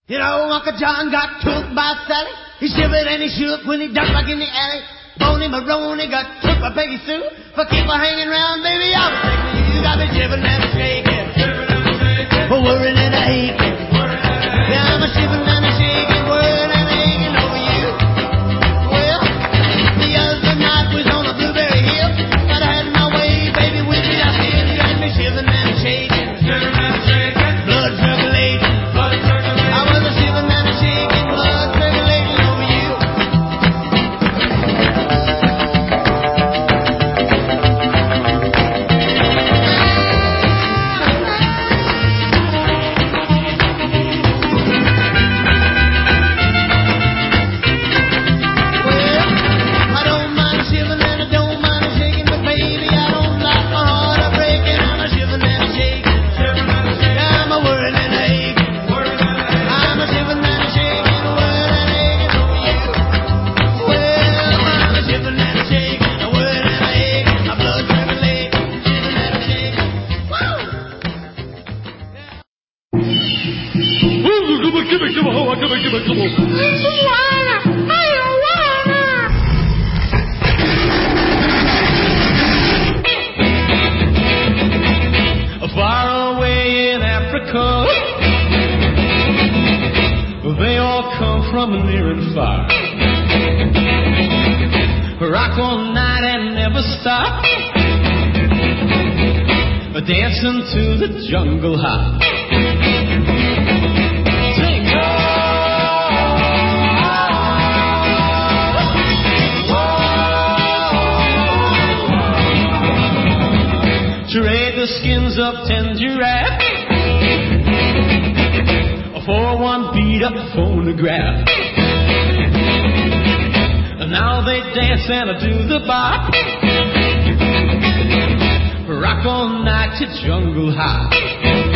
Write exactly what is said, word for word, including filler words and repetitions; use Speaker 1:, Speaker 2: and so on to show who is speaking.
Speaker 1: You know, Uncle John got took by Sally. He shivered and he shook when he ducked back in the alley. Boney Maroney got took by Peggy Sue. For keep her hanging around, baby, I was taking you. You got me shivering and a shaking, for worrying and a aching. Yeah, I'm a shivering and a shaking, worrying and a aching over you. Well, the other night was on a blueberry hill, but I had my way, baby, with me. I still you had me shivering and a shaking, blood circulating.
Speaker 2: Far away in Africa, they all come from near and far. Rock all night and never stop, dancing to the jungle hop. Trade the skins of ten giraffe for one beat up phonograph. And now they dance and do the bop, rock all night to jungle hop.